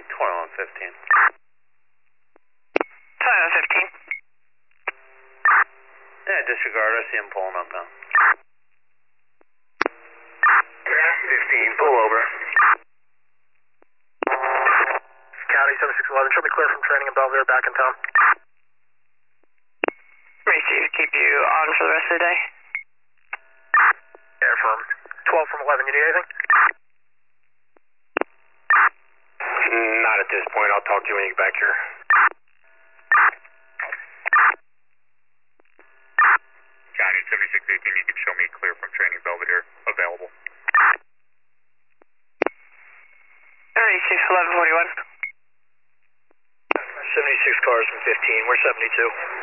2115. 2115. Yeah, disregard. I see him pulling up now. 15, pull over. County 7611, show me clear from training in Belvedere, back in town. Receive, keep you on for the rest of the day. Air firm. 12 from 11, you need anything? Not at this point. I'll talk to you when you get back here. County 7618, you can show me clear from training Belvedere. Available. Receive 1141. 76 cars from 15, we're 72.